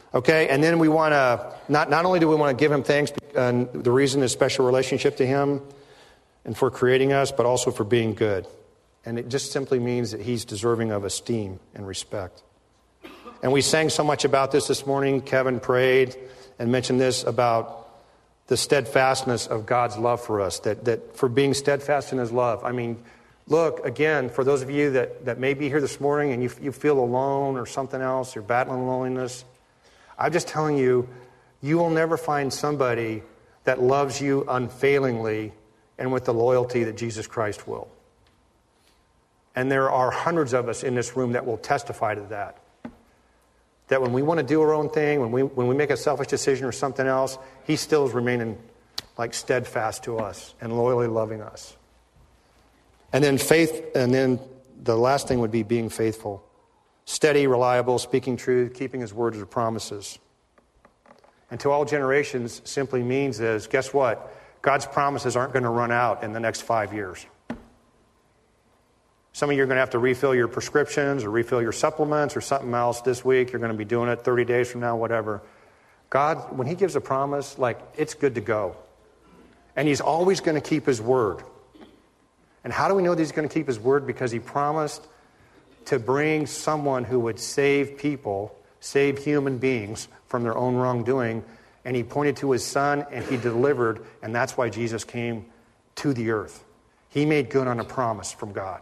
Okay, and then we want to, not only do we want to give him thanks, and the reason is special relationship to him and for creating us, but also for being good. And it just simply means that he's deserving of esteem and respect. And we sang so much about this morning. Kevin prayed and mentioned this about the steadfastness of God's love for us, that for being steadfast in his love. I mean, look, again, for those of you that may be here this morning and you feel alone or something else, you're battling loneliness, I'm just telling you, you will never find somebody that loves you unfailingly and with the loyalty that Jesus Christ will. And there are hundreds of us in this room that will testify to that. That when we want to do our own thing, when we make a selfish decision or something else, he still is remaining like steadfast to us and loyally loving us. And then faith, and then the last thing would be being faithful. Steady, reliable, speaking truth, keeping his words or promises. And to all generations simply means is, guess what? God's promises aren't going to run out in the next 5 years. Some of you are going to have to refill your prescriptions or refill your supplements or something else this week. You're going to be doing it 30 days from now, whatever. God, when he gives a promise, like, it's good to go. And he's always going to keep his word. And how do we know that he's going to keep his word? Because he promised to bring someone who would save people, save human beings from their own wrongdoing. And he pointed to his son and he delivered. And that's why Jesus came to the earth. He made good on a promise from God.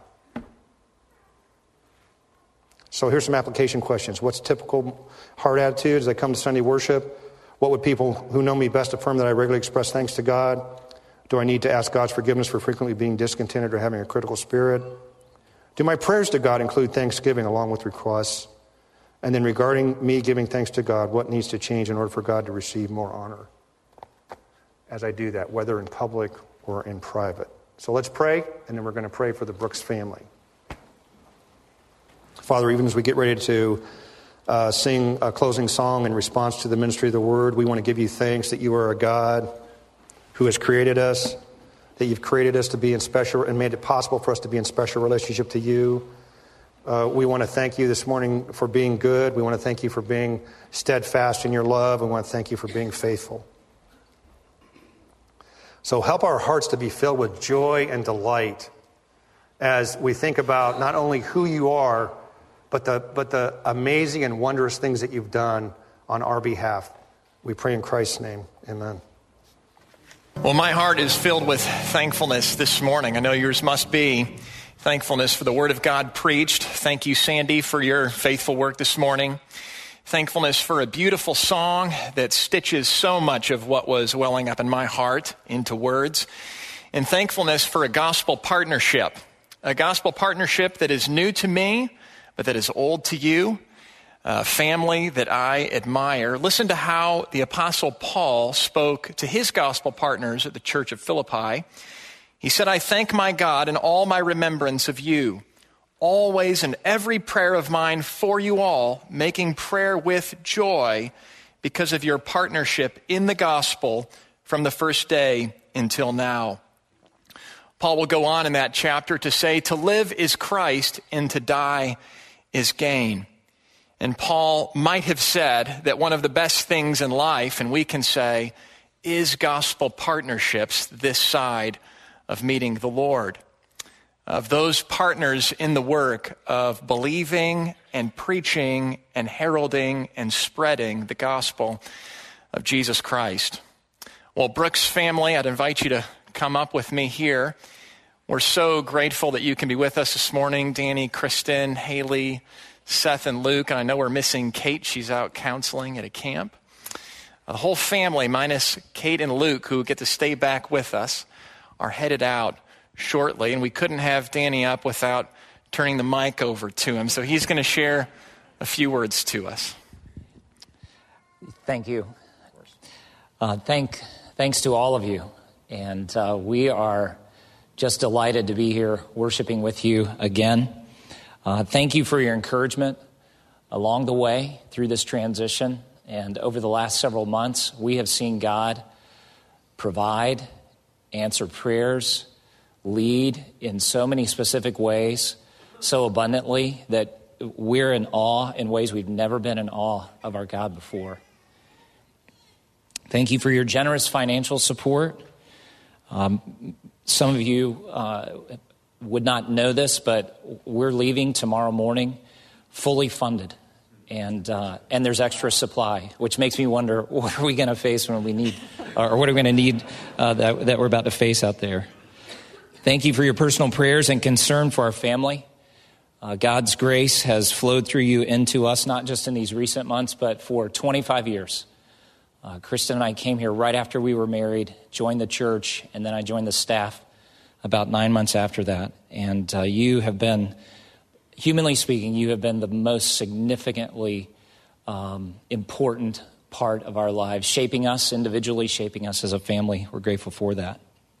So here's some application questions. What's typical heart attitude as I come to Sunday worship? What would people who know me best affirm that I regularly express thanks to God? Do I need to ask God's forgiveness for frequently being discontented or having a critical spirit? Do my prayers to God include thanksgiving along with requests? And then regarding me giving thanks to God, what needs to change in order for God to receive more honor as I do that, whether in public or in private? So let's pray, and then we're going to pray for the Brooks family. Father, even as we get ready to sing a closing song in response to the ministry of the word, we want to give you thanks that you are a God who has created us, that you've created us to be in special and made it possible for us to be in special relationship to you. We want to thank you this morning for being good. We want to thank you for being steadfast in your love. We want to thank you for being faithful. So help our hearts to be filled with joy and delight as we think about not only who you are, but the amazing and wondrous things that you've done on our behalf. We pray in Christ's name. Amen. Well, my heart is filled with thankfulness this morning. I know yours must be. Thankfulness for the Word of God preached. Thank you, Sandy, for your faithful work this morning. Thankfulness for a beautiful song that stitches so much of what was welling up in my heart into words. And thankfulness for a gospel partnership that is new to me, but that is old to you. Family that I admire. Listen to how the Apostle Paul spoke to his gospel partners at the church of Philippi. He said, I thank my God in all my remembrance of you, always in every prayer of mine for you all, making prayer with joy because of your partnership in the gospel from the first day until now. Paul will go on in that chapter to say, to live is Christ and to die is gain. And Paul might have said that one of the best things in life, and we can say, is gospel partnerships this side of meeting the Lord. Of those partners in the work of believing and preaching and heralding and spreading the gospel of Jesus Christ. Well, Brooks family, I'd invite you to come up with me here. We're so grateful that you can be with us this morning. Danny, Kristen, Haley, Seth and Luke, and I know we're missing Kate. She's out counseling at a camp. The whole family, minus Kate and Luke, who get to stay back with us, are headed out shortly. And we couldn't have Danny up without turning the mic over to him. So he's going to share a few words to us. Thank you. Thanks to all of you. And we are just delighted to be here worshiping with you again. Thank you for your encouragement along the way through this transition. And over the last several months, we have seen God provide, answer prayers, lead in so many specific ways, so abundantly that we're in awe in ways we've never been in awe of our God before. Thank you for your generous financial support. Some of you would not know this, but we're leaving tomorrow morning fully funded. And there's extra supply, which makes me wonder, what are we going to face when we need, or what are we going to need that we're about to face out there? Thank you for your personal prayers and concern for our family. God's grace has flowed through you into us, not just in these recent months, but for 25 years. Kristen and I came here right after we were married, joined the church, and then I joined the staff about 9 months after that. And you have been, humanly speaking, you have been the most significantly important part of our lives, shaping us individually, shaping us as a family. We're grateful for that.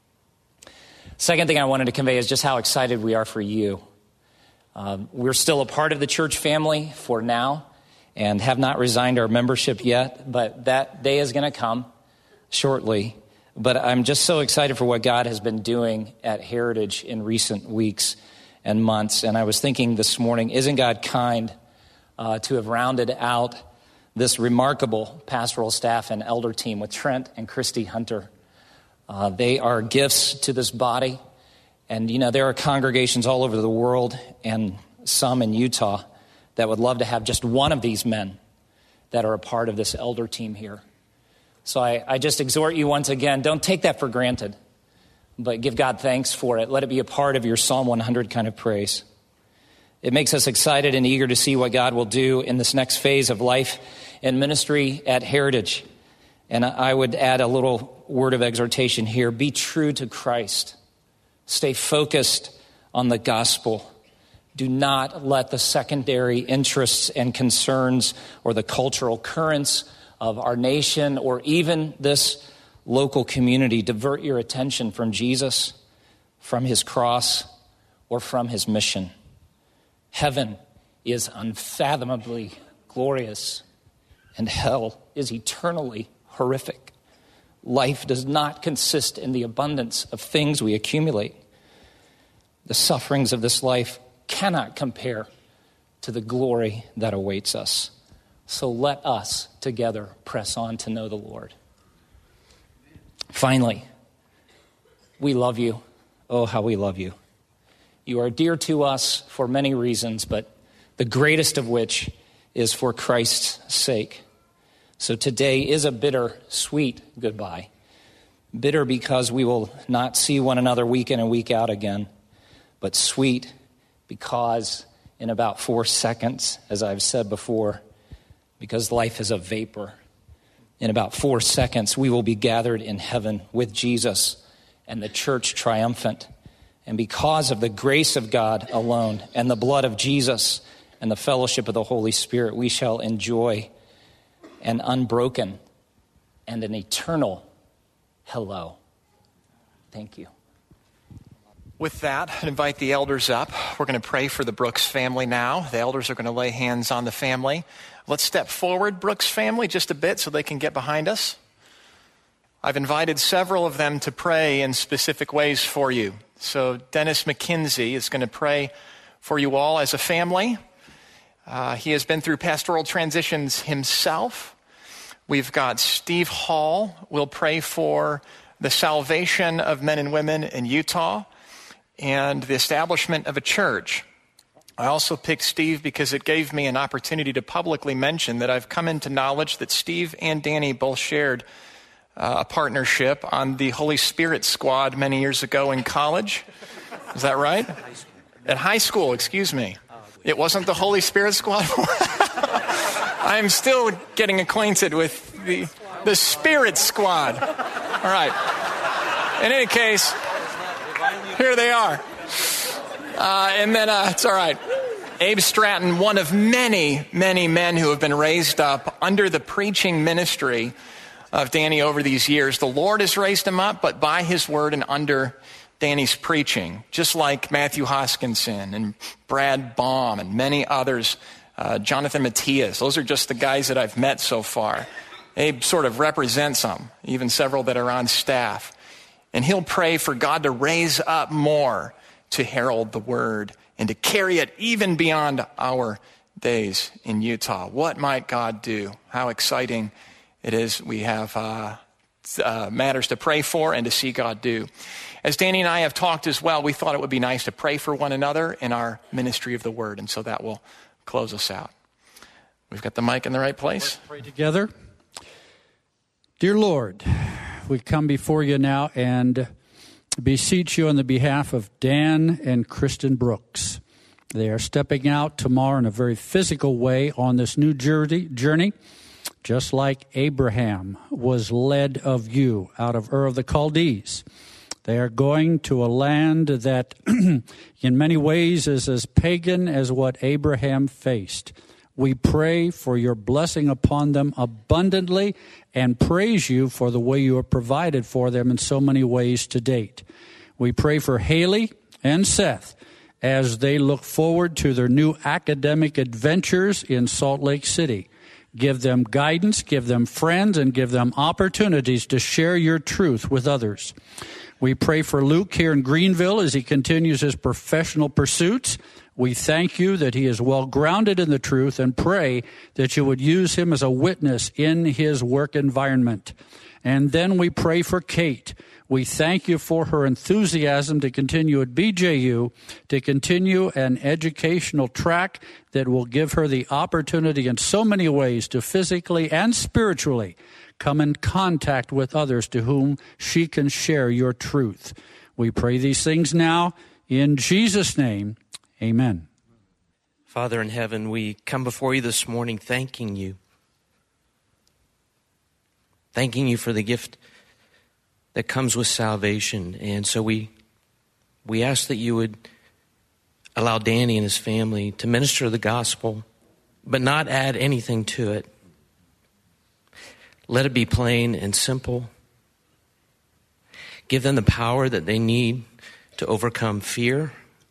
Second thing I wanted to convey is just how excited we are for you. We're still a part of the church family for now and have not resigned our membership yet, but that day is going to come shortly. But I'm just so excited for what God has been doing at Heritage in recent weeks and months. And I was thinking this morning, isn't God kind to have rounded out this remarkable pastoral staff and elder team with Trent and Christy Hunter. They are gifts to this body. And, you know, there are congregations all over the world and some in Utah that would love to have just one of these men that are a part of this elder team here. So I just exhort you once again, don't take that for granted, but give God thanks for it. Let it be a part of your Psalm 100 kind of praise. It makes us excited and eager to see what God will do in this next phase of life and ministry at Heritage. And I would add a little word of exhortation here. Be true to Christ. Stay focused on the gospel. Do not let the secondary interests and concerns or the cultural currents of our nation or even this local community divert your attention from Jesus, from his cross, or from his mission. Heaven is unfathomably glorious, and hell is eternally horrific. Life does not consist in the abundance of things we accumulate. The sufferings of this life cannot compare to the glory that awaits us. So let us together press on to know the Lord. Finally, we love you. Oh, how we love you. You are dear to us for many reasons, but the greatest of which is for Christ's sake. So today is a bitter, sweet goodbye. Bitter because we will not see one another week in and week out again, but sweet because in about 4 seconds, as I've said before, because life is a vapor, in about 4 seconds we will be gathered in heaven with Jesus and the church triumphant. And because of the grace of God alone and the blood of Jesus and the fellowship of the Holy Spirit, we shall enjoy an unbroken and an eternal hello. Thank you. With that, I invite the elders up. We're going to pray for the Brooks family now. The elders are going to lay hands on the family. Let's step forward, Brooks family, just a bit so they can get behind us. I've invited several of them to pray in specific ways for you. So Dennis McKinsey is going to pray for you all as a family. He has been through pastoral transitions himself. We've got Steve Hall will pray for the salvation of men and women in Utah and the establishment of a church. I also picked Steve because it gave me an opportunity to publicly mention that I've come into knowledge that Steve and Danny both shared a partnership on the Holy Spirit Squad many years ago in college. Is that right? At high school, excuse me. It wasn't the Holy Spirit Squad? I'm still getting acquainted with the Spirit Squad. All right. In any case, here they are. And then, it's all right. Abe Stratton, one of many, many men who have been raised up under the preaching ministry of Danny over these years. The Lord has raised him up, but by his word and under Danny's preaching, just like Matthew Hoskinson and Brad Baum and many others, Jonathan Matias. Those are just the guys that I've met so far. Abe sort of represents them, even several that are on staff. And he'll pray for God to raise up more to herald the word and to carry it even beyond our days in Utah. What might God do? How exciting it is. We have matters to pray for and to see God do. As Danny and I have talked as well, we thought it would be nice to pray for one another in our ministry of the word, and so that will close us out. We've got the mic in the right place. Let's pray together. Dear Lord, we come before you now and beseech you on the behalf of Dan and Kristen Brooks. They are stepping out tomorrow in a very physical way on this new journey, just like Abraham was led of you out of Ur of the Chaldees. They are going to a land that in many ways is as pagan as what Abraham faced. We pray for your blessing upon them abundantly and praise you for the way you have provided for them in so many ways to date. We pray for Haley and Seth as they look forward to their new academic adventures in Salt Lake City. Give them guidance, give them friends, and give them opportunities to share your truth with others. We pray for Luke here in Greenville as he continues his professional pursuits. We thank you that he is well grounded in the truth and pray that you would use him as a witness in his work environment. And then we pray for Kate. We thank you for her enthusiasm to continue at BJU, to continue an educational track that will give her the opportunity in so many ways to physically and spiritually come in contact with others to whom she can share your truth. We pray these things now in Jesus' name. Amen. Father in heaven, we come before you this morning thanking you. Thanking you for the gift that comes with salvation. And so we ask that you would allow Danny and his family to minister the gospel, but not add anything to it. Let it be plain and simple. Give them the power that they need to overcome fear.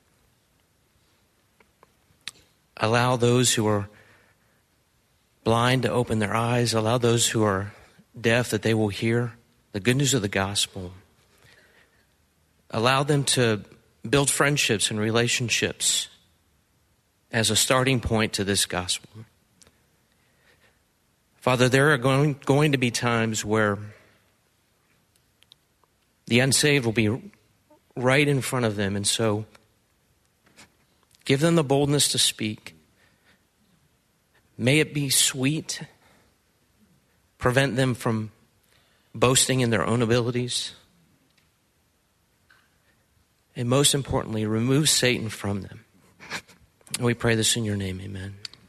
Allow those who are blind to open their eyes. Allow those who are deaf that they will hear the good news of the gospel. Allow them to build friendships and relationships as a starting point to this gospel. Father, there are going to be times where the unsaved will be right in front of them, and so give them the boldness to speak. May it be sweet. Prevent them from boasting in their own abilities. And most importantly, remove Satan from them. And we pray this in your name, amen.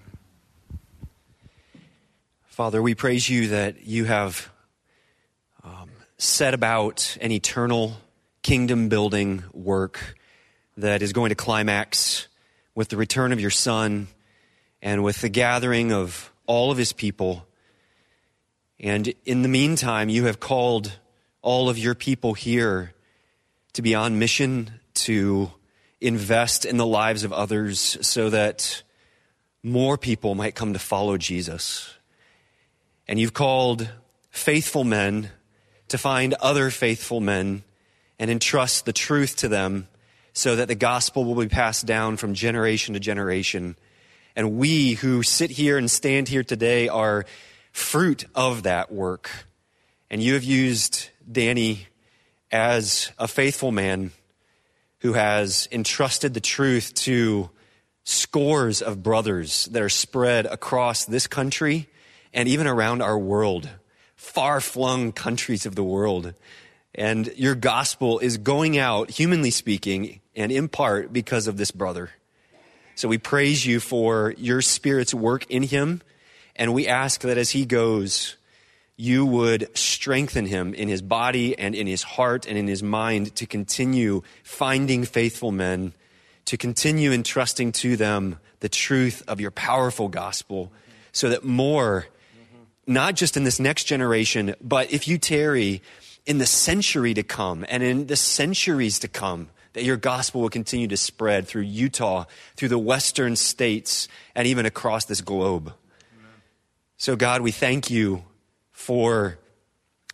Father, we praise you that you have set about an eternal kingdom-building work that is going to climax with the return of your Son and with the gathering of all of his people. And in the meantime, you have called all of your people here to be on mission, to invest in the lives of others so that more people might come to follow Jesus. And you've called faithful men to find other faithful men and entrust the truth to them so that the gospel will be passed down from generation to generation. And we who sit here and stand here today are fruit of that work. And you have used Danny as a faithful man who has entrusted the truth to scores of brothers that are spread across this country and even around our world, far-flung countries of the world. And your gospel is going out, humanly speaking, and in part because of this brother. So we praise you for your Spirit's work in him, and we ask that as he goes, you would strengthen him in his body and in his heart and in his mind to continue finding faithful men, to continue entrusting to them the truth of your powerful gospel, so that more, not just in this next generation, but if you tarry, in the century to come and in the centuries to come, that your gospel will continue to spread through Utah, through the western states, and even across this globe. Amen. So God, we thank you for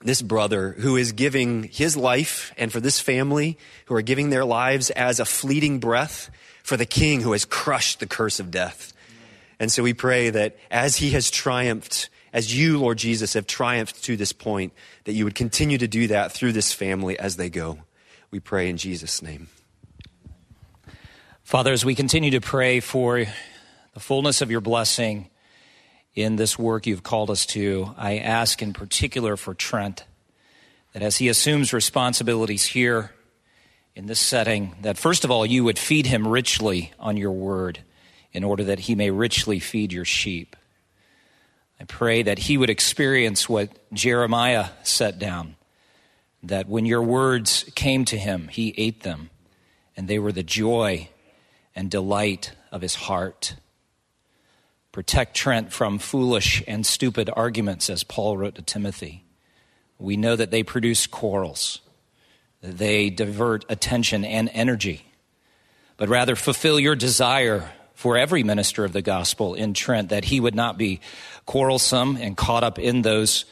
this brother who is giving his life, and for this family who are giving their lives as a fleeting breath for the King who has crushed the curse of death. And so we pray that as he has triumphed, as you, Lord Jesus, have triumphed to this point, that you would continue to do that through this family as they go. We pray in Jesus' name. Father, as we continue to pray for the fullness of your blessing in this work you've called us to, I ask in particular for Trent, that as he assumes responsibilities here in this setting, that first of all, you would feed him richly on your word in order that he may richly feed your sheep. I pray that he would experience what Jeremiah set down, that when your words came to him, he ate them, and they were the joy and delight of his heart. Protect Trent from foolish and stupid arguments, as Paul wrote to Timothy. We know that they produce quarrels. They divert attention and energy. But rather fulfill your desire for every minister of the gospel in Trent, that he would not be quarrelsome and caught up in those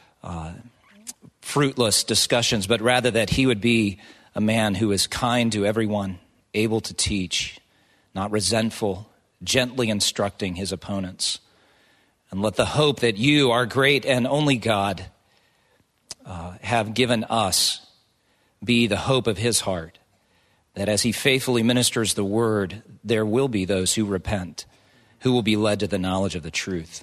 fruitless discussions, but rather that he would be a man who is kind to everyone, able to teach, not resentful, gently instructing his opponents. And let the hope that you, our great and only God, have given us be the hope of his heart, that as he faithfully ministers the word, there will be those who repent, who will be led to the knowledge of the truth.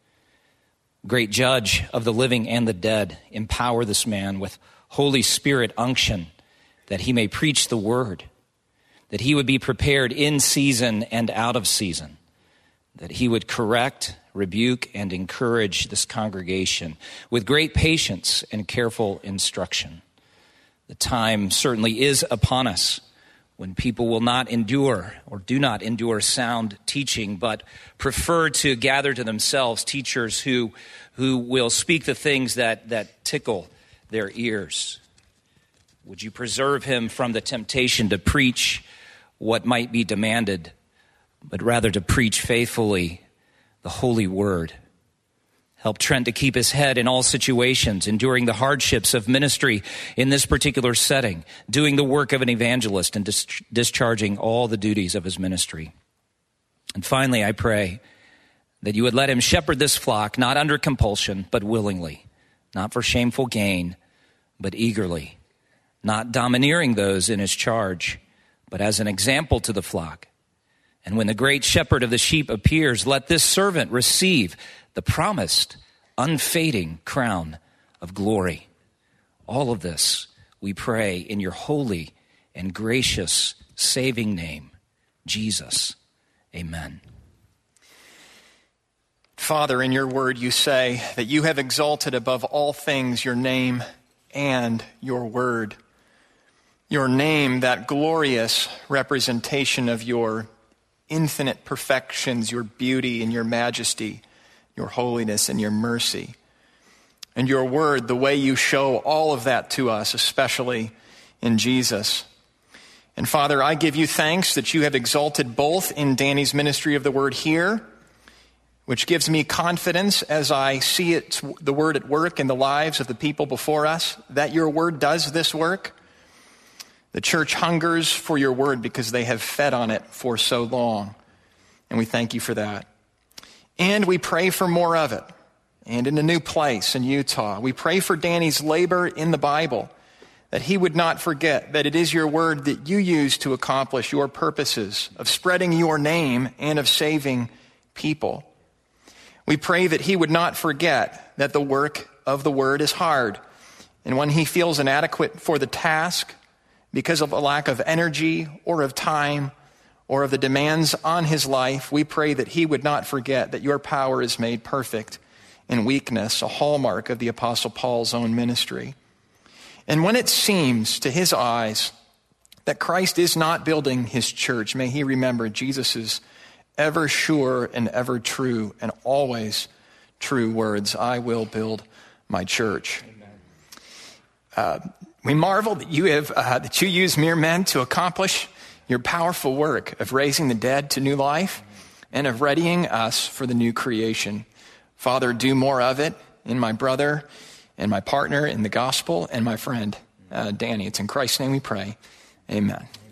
Great Judge of the living and the dead, empower this man with Holy Spirit unction, that he may preach the word, that he would be prepared in season and out of season, that he would correct, rebuke, and encourage this congregation with great patience and careful instruction. The time certainly is upon us when people will not endure or do not endure sound teaching, but prefer to gather to themselves teachers who will speak the things that tickle their ears. Would you preserve him from the temptation to preach what might be demanded, but rather to preach faithfully the holy word. Help Trent to keep his head in all situations, enduring the hardships of ministry in this particular setting, doing the work of an evangelist and discharging all the duties of his ministry. And finally, I pray that you would let him shepherd this flock, not under compulsion, but willingly, not for shameful gain, but eagerly, not domineering those in his charge, but as an example to the flock. And when the great shepherd of the sheep appears, let this servant receive the promised, unfading crown of glory. All of this we pray in your holy and gracious saving name, Jesus. Amen. Father, in your word you say that you have exalted above all things your name and your word. Your name, that glorious representation of your infinite perfections, your beauty and your majesty, your holiness and your mercy. And your word, the way you show all of that to us, especially in Jesus. And Father, I give you thanks that you have exalted both in Danny's ministry of the word here, which gives me confidence as I see it, the word at work in the lives of the people before us, that your word does this work. The church hungers for your word because they have fed on it for so long. And we thank you for that. And we pray for more of it. And in a new place in Utah, we pray for Danny's labor in the Bible, that he would not forget that it is your word that you use to accomplish your purposes of spreading your name and of saving people. We pray that he would not forget that the work of the word is hard. And when he feels inadequate for the task, because of a lack of energy or of time or of the demands on his life, we pray that he would not forget that your power is made perfect in weakness, a hallmark of the Apostle Paul's own ministry. And when it seems to his eyes that Christ is not building his church, may he remember Jesus' ever sure and ever true and always true words, I will build my church. We marvel that you use mere men to accomplish your powerful work of raising the dead to new life and of readying us for the new creation. Father, do more of it in my brother and my partner in the gospel and my friend, Danny. It's in Christ's name we pray. Amen.